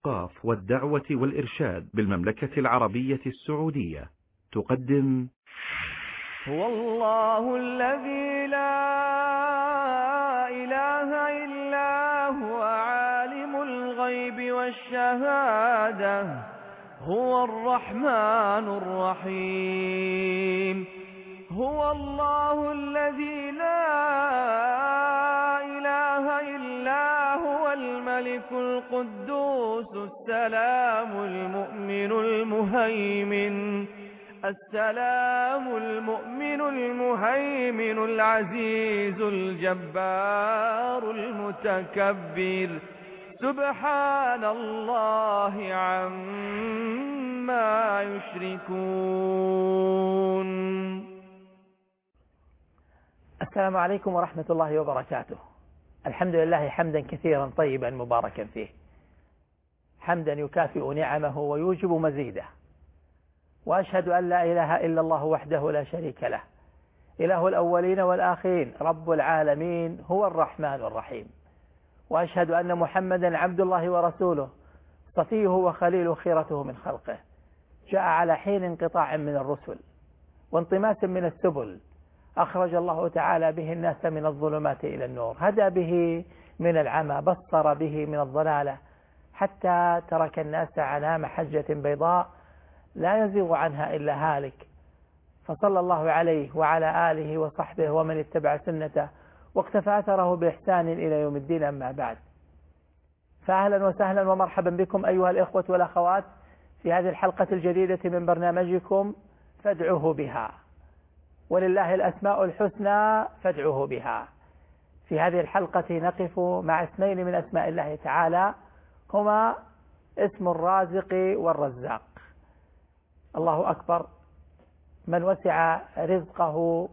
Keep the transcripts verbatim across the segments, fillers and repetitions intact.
الأوقاف والدعوة والإرشاد بالمملكة العربية السعودية تقدم هو الله الذي لا إله إلا هو عالم الغيب والشهادة هو الرحمن الرحيم هو الله الذي لا إله إلا هو الملك القدوس السلام المؤمن المهيمن السلام المؤمن المهيمن العزيز الجبار المتكبر سبحان الله عما يشركون. السلام عليكم ورحمة الله وبركاته. الحمد لله حمدا كثيرا طيبا مباركا فيه، حمدا يكافئ نعمه ويوجب مزيده، وأشهد أن لا إله إلا الله وحده لا شريك له، إله الأولين والآخرين، رب العالمين، هو الرحمن الرحيم. وأشهد أن محمدا عبد الله ورسوله، صفيه وخليله، خيرته من خلقه، جاء على حين انقطاع من الرسل وانطماس من السبل، أخرج الله تعالى به الناس من الظلمات إلى النور، هدى به من العمى، بصر به من الضلالة، حتى ترك الناس على محجة بيضاء لا يزيغ عنها إلا هالك. فصلى الله عليه وعلى آله وصحبه ومن اتبع سنته واقتفى أثره بإحسان إلى يوم الدين. أما بعد، فأهلا وسهلا ومرحبا بكم أيها الإخوة والأخوات في هذه الحلقة الجديدة من برنامجكم فادعوه بها، ولله الأسماء الحسنى فادعوه بها. في هذه الحلقة نقف مع اسمين من أسماء الله تعالى، هما اسم الرازق والرزاق. الله أكبر، من وسع رزقه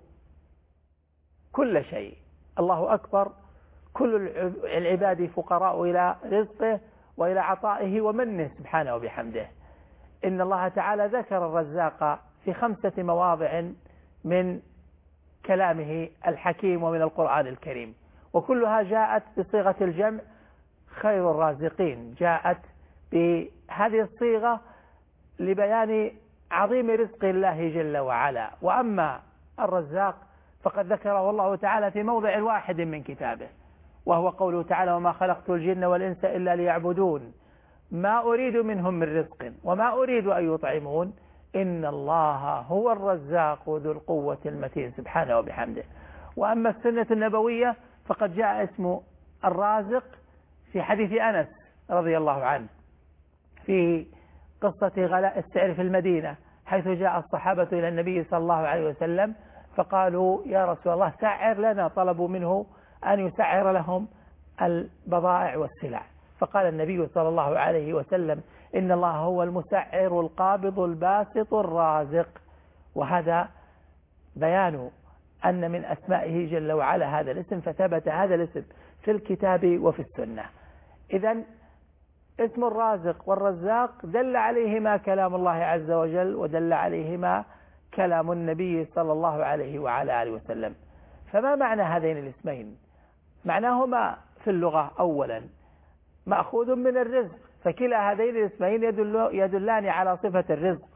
كل شيء. الله أكبر، كل العباد فقراء إلى رزقه وإلى عطائه ومنه سبحانه وبحمده. إن الله تعالى ذكر الرزاق في خمسة مواضع من كلامه الحكيم ومن القرآن الكريم، وكلها جاءت بصيغة الجمع، خير الرازقين، جاءت بهذه الصيغة لبيان عظيم رزق الله جل وعلا. وأما الرزاق فقد ذكره الله تعالى في موضع واحد من كتابه، وهو قوله تعالى: وما خلقت الجن والإنس إلا ليعبدون ما أريد منهم من رزق وما أريد أن يطعمون إن الله هو الرزاق ذو القوة المتين سبحانه وبحمده. وأما السنة النبوية فقد جاء اسم الرازق في حديث أنس رضي الله عنه في قصة غلاء السعر في المدينة، حيث جاء الصحابة إلى النبي صلى الله عليه وسلم فقالوا: يا رسول الله سعر لنا، طلبوا منه أن يسعر لهم البضائع والسلع، فقال النبي صلى الله عليه وسلم: إن الله هو المسعر القابض الباسط الرازق. وهذا بيان أن من أسمائه جل وعلا هذا الاسم، فثبت هذا الاسم في الكتاب وفي السنة. إذن اسم الرازق والرزاق دل عليهما كلام الله عز وجل، ودل عليهما كلام النبي صلى الله عليه وعلى آله وسلم. فما معنى هذين الاسمين؟ معناهما في اللغة أولا مأخوذ من الرزق، فكلا هذين الاسمين يدل يدلان على صفة الرزق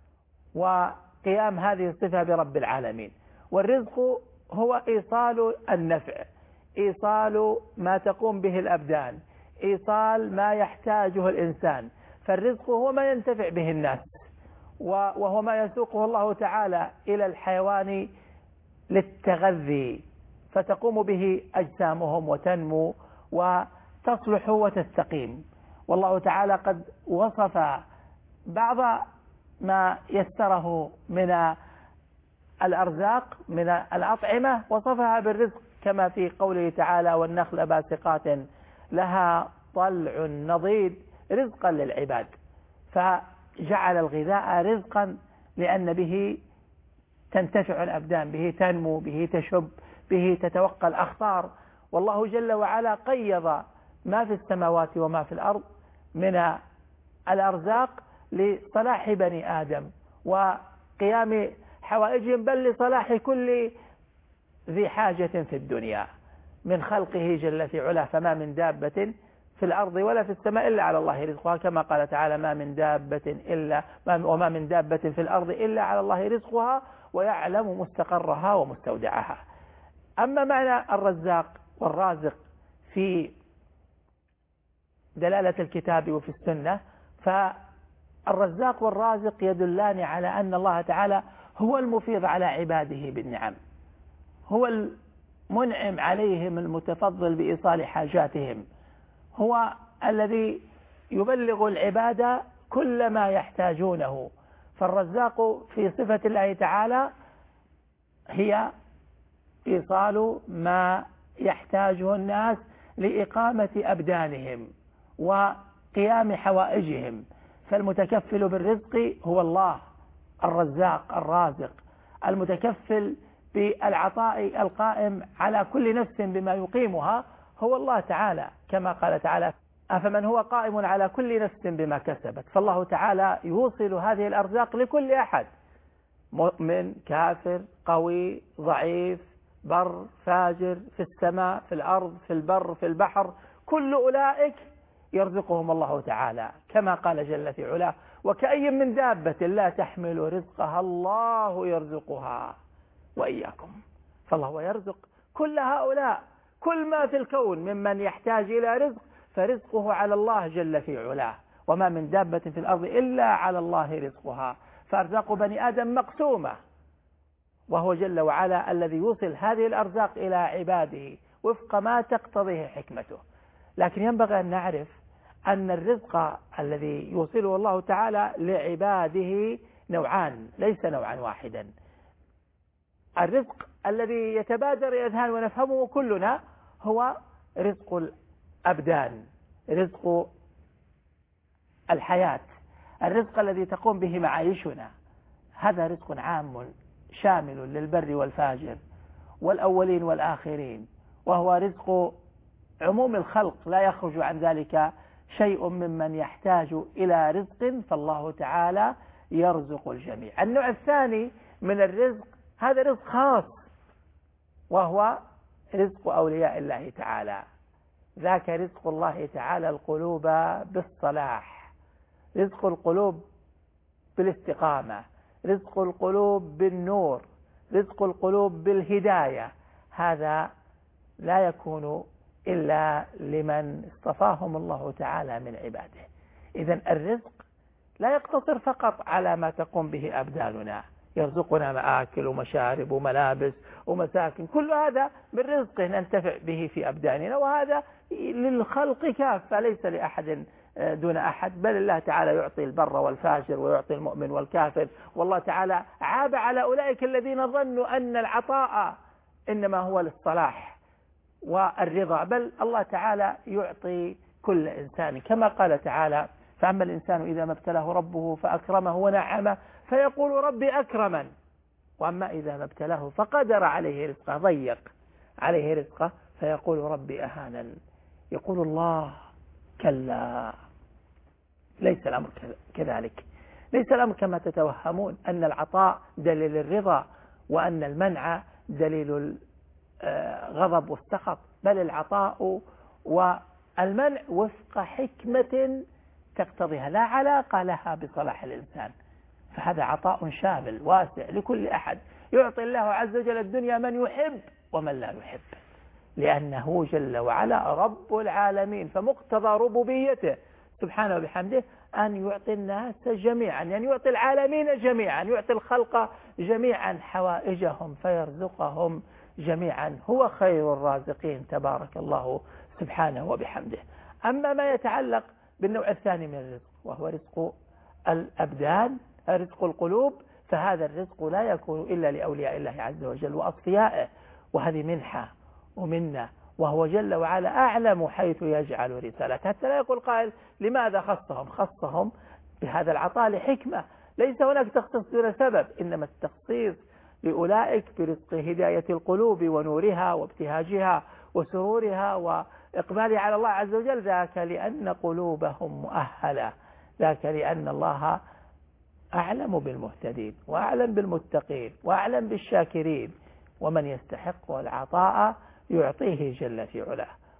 وقيام هذه الصفة برب العالمين. والرزق هو إيصال النفع، إيصال ما تقوم به الأبدان، إيصال ما يحتاجه الإنسان. فالرزق هو ما ينتفع به الناس، وهو ما يسوقه الله تعالى إلى الحيوان للتغذي، فتقوم به أجسامهم وتنمو وتصلح وتستقيم. والله تعالى قد وصف بعض ما يسره من الأرزاق من الأطعمة، وصفها بالرزق كما في قوله تعالى: والنخل باسقات لها طلع نضيد رزقا للعباد. فجعل الغذاء رزقا لأن به تنتفع الأبدان، به تنمو، به تشب، به تتوقى الأخطار. والله جل وعلا قيض ما في السماوات وما في الأرض من الأرزاق لصلاح بني آدم وقيام حوائجهم، بل لصلاح كل ذي حاجة في الدنيا من خلقه جل في علاه. فما من دابة في الأرض ولا في السماء إلا على الله رزقها، كما قال تعالى ما من دابة إلا وما من دابة في الأرض إلا على الله رزقها ويعلم مستقرها ومستودعها. أما معنى الرزاق والرازق في دلالة الكتاب وفي السنة، فالرزاق والرازق يدلان على أن الله تعالى هو المفيض على عباده بالنعم، هو المنعم عليهم المتفضل بإيصال حاجاتهم، هو الذي يبلغ العباد كل ما يحتاجونه. فالرزاق في صفة الله تعالى هي إيصال ما يحتاجه الناس لإقامة أبدانهم وقيام حوائجهم. فالمتكفل بالرزق هو الله الرزاق الرازق، المتكفل بالعطاء القائم على كل نفس بما يقيمها هو الله تعالى، كما قال تعالى أفمن هو قائم على كل نفس بما كسبت. فالله تعالى يوصل هذه الأرزاق لكل أحد، مؤمن كافر قوي ضعيف بر فاجر، في السماء في الأرض في البر في البحر، كل أولئك يرزقهم الله تعالى، كما قال جل في علاه وكأي من دابة لا تحمل رزقها الله يرزقها وإياكم. فالله يرزق كل هؤلاء، كل ما في الكون ممن يحتاج إلى رزق فرزقه على الله جل في علاه، وما من دابة في الأرض إلا على الله رزقها. فأرزاق بني آدم مقسومة، وهو جل وعلا الذي يوصل هذه الأرزاق إلى عباده وفق ما تقتضيه حكمته. لكن ينبغي أن نعرف أن الرزق الذي يوصله الله تعالى لعباده نوعان ليس نوعا واحدا. الرزق الذي يتبادر إلى الأذهان ونفهمه كلنا هو رزق الأبدان، رزق الحياة، الرزق الذي تقوم به معايشنا. هذا رزق عام شامل للبر والفاجر والأولين والآخرين، وهو رزق عموم الخلق لا يخرج عن ذلك شيء ممن يحتاج إلى رزق، فالله تعالى يرزق الجميع. النوع الثاني من الرزق هذا رزق خاص، وهو رزق أولياء الله تعالى. ذاك رزق الله تعالى القلوب بالصلاح، رزق القلوب بالاستقامة، رزق القلوب بالنور، رزق القلوب بالهداية. هذا لا يكون إلا لمن اصطفاهم الله تعالى من عباده. إذن الرزق لا يقتصر فقط على ما تقوم به أبداننا، يرزقنا مآكل ومشارب وملابس ومساكن، كل هذا من رزق ننتفع به في أبداننا، وهذا للخلق كافة ليس لأحد دون أحد، بل الله تعالى يعطي البر والفاجر ويعطي المؤمن والكافر. والله تعالى عاب على أولئك الذين ظنوا أن العطاء إنما هو للصلاح والرضا، بل الله تعالى يعطي كل إنسان، كما قال تعالى فأما الإنسان إذا ما ابتلاه ربه فأكرمه ونعمه فيقول ربي أكرمن، وأما إذا ما ابتلاه فقدر عليه رزقه ضيق عليه رزقه فيقول ربي أهانن. يقول الله كلا، ليس الأمر كذلك، ليس الأمر كما تتوهمون أن العطاء دليل الرضا وأن المنع دليل الغضب والسخط، بل العطاء والمنع وفق حكمة تقتضيها، لا علاقة لها بصلاح الإنسان. فهذا عطاء شامل واسع لكل أحد، يعطي الله عز وجل الدنيا من يحب ومن لا يحب، لأنه جل وعلا رب العالمين، فمقتضى ربوبيته سبحانه وبحمده أن يعطي الناس جميعا، أن يعني يعطي العالمين جميعا، يعطي الخلق جميعا حوائجهم فيرزقهم جميعا. هو خير الرازقين تبارك الله سبحانه وبحمده. أما ما يتعلق بالنوع الثاني من الرزق وهو رزق الأبدان، رزق القلوب، فهذا الرزق لا يكون إلا لأولياء الله عز وجل وأصفيائه، وهذه منحة ومنة، وهو جل وعلا أعلم حيث يجعل رسالته، حتى لا يقول قائل لماذا خصهم؟ خصهم بهذا العطاء لحكمة، ليس هناك تخصيص دون سبب، إنما التخصيص لأولئك برزق هداية القلوب ونورها وابتهاجها وسرورها وإقبالها على الله عز وجل، ذاك لأن قلوبهم مؤهلة، ذاك لأن الله أعلم بالمهتدين وأعلم بالمتقين وأعلم بالشاكرين، ومن يستحق العطاء يعطيه جل في علاه.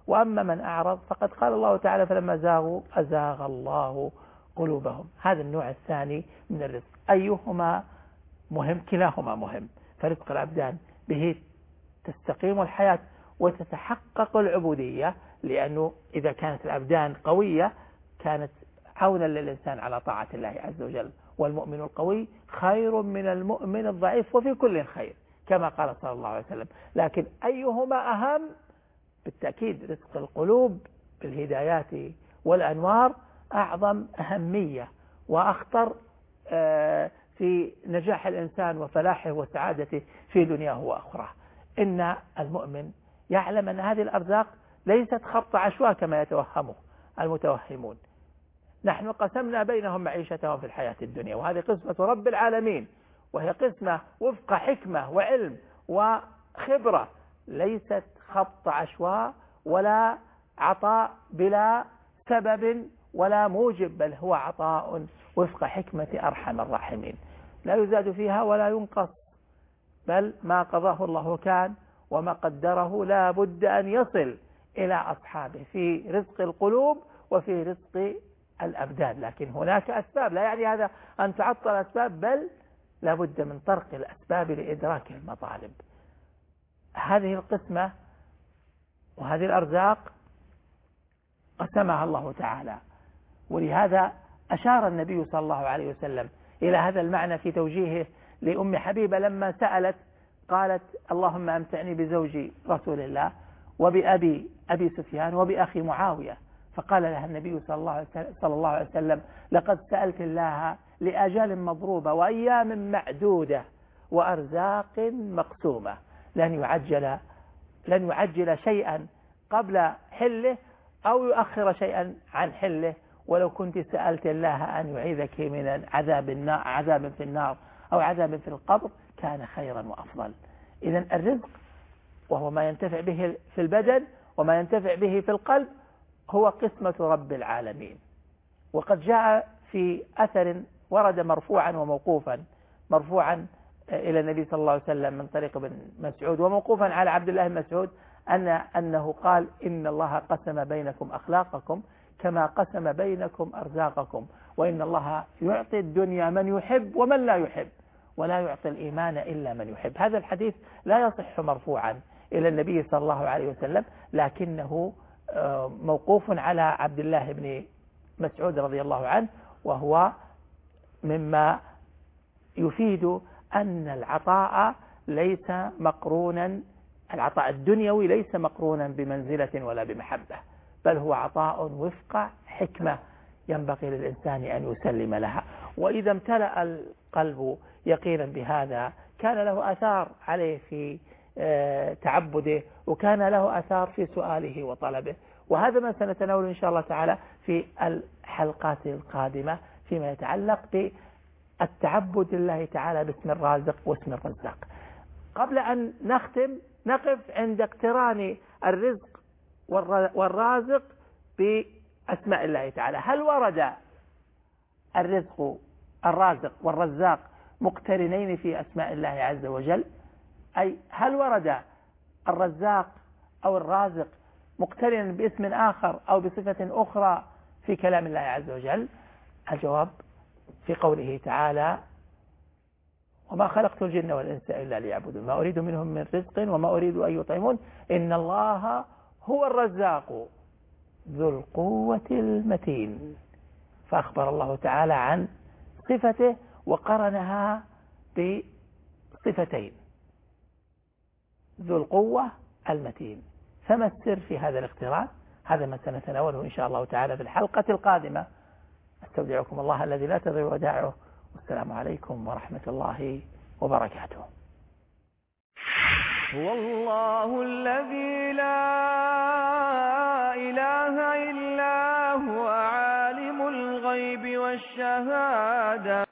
وأما من أعرض فقد قال الله تعالى فلما زاغوا أزاغ الله قلوبهم. هذا النوع الثاني من الرزق. أيهما مهم؟ كلاهما مهم. فرزق الأبدان به تستقيم الحياة وتتحقق العبودية، لأنه إذا كانت الأبدان قوية كانت عونا للإنسان على طاعة الله عز وجل. والمؤمن القوي خير من المؤمن الضعيف وفي كل خير كما قال صلى الله عليه وسلم. لكن أيهما أهم؟ بالتأكيد رزق القلوب بالهدايات والأنوار أعظم أهمية وأخطر في نجاح الإنسان وفلاحه وسعادته في دنياه وأخراه. إن المؤمن يعلم أن هذه الأرزاق ليست خط عشواء كما يتوهمه المتوهمون. نحن قسمنا بينهم معيشتهم في الحياة الدنيا، وهذه قسمة رب العالمين، وهي قسمة وفق حكمة وعلم وخبرة، ليست خط عشواء ولا عطاء بلا سبب ولا موجب، بل هو عطاء وفق حكمة أرحم الراحمين، لا يزاد فيها ولا ينقص، بل ما قضاه الله كان وما قدره لا بد أن يصل إلى أصحابه في رزق القلوب وفي رزق الأبدان. لكن هناك أسباب، لا يعني هذا أن تعطل الأسباب، بل لا بد من طرق الأسباب لإدراك المطالب. هذه القسمة وهذه الأرزاق قسمها الله تعالى، ولهذا أشار النبي صلى الله عليه وسلم إلى هذا المعنى في توجيهه لأم حبيبة لما سألت قالت اللهم أمتعني بزوجي رسول الله وبأبي أبي سفيان وبأخي معاوية، فقال لها النبي صلى الله عليه وسلم لقد سألت الله لأجال مضروبة وأيام معدودة وأرزاق مقسومة، لن يعجل لن يعجل شيئا قبل حله أو يؤخر شيئا عن حله، ولو كنت سألت الله أن يعيذك من عذاب النار عذاب في النار أو عذاب في القبر كان خيرا وأفضل. إذن الرزق وهو ما ينتفع به في البدن وما ينتفع به في القلب هو قسمة رب العالمين. وقد جاء في أثر ورد مرفوعا وموقوفا، مرفوعا إلى النبي صلى الله عليه وسلم من طريق ابن مسعود وموقوفا على عبد الله بن مسعود أن أنه قال إن الله قسم بينكم أخلاقكم كما قسم بينكم أرزاقكم، وإن الله يعطي الدنيا من يحب ومن لا يحب ولا يعطي الإيمان إلا من يحب. هذا الحديث لا يصح مرفوعا إلى النبي صلى الله عليه وسلم، لكنه موقوف على عبد الله بن مسعود رضي الله عنه، وهو مما يفيد أن العطاء ليس مقرونا العطاء الدنيوي ليس مقرونا بمنزلة ولا بمحبة، بل هو عطاء وفق حكمة ينبغي للإنسان أن يسلم لها. وإذا امتلأ القلب يقينا بهذا كان له أثار عليه في تعبده، وكان له أثار في سؤاله وطلبه. وهذا ما سنتناول إن شاء الله تعالى في الحلقات القادمة فيما يتعلق بالتعبد لله تعالى باسم الرازق واسم الرزاق. قبل أن نختم نقف عند اقتران الرزق والرازق بأسماء الله تعالى. هل ورد الرزق الرازق والرزاق مقترنين في أسماء الله عز وجل؟ أي هل ورد الرزاق أو الرازق مقترنا باسم آخر أو بصفة أخرى في كلام الله عز وجل؟ الجواب في قوله تعالى وما خلقت الجن والإنس إلا ليعبدون ما أريد منهم من رزق وما أريد أن يطعمون إن الله هو الرزاق ذو القوة المتين. فأخبر الله تعالى عن صفته وقرنها بصفتين ذو القوة المتين. فما السر في هذا الاقتران؟ هذا ما سنتناوله إن شاء الله تعالى في الحلقة القادمة. استودعكم الله الذي لا تضيع ودائعه، والسلام عليكم ورحمة الله وبركاته. هو الله الذي لا إله إلا هو عالم الغيب والشهادة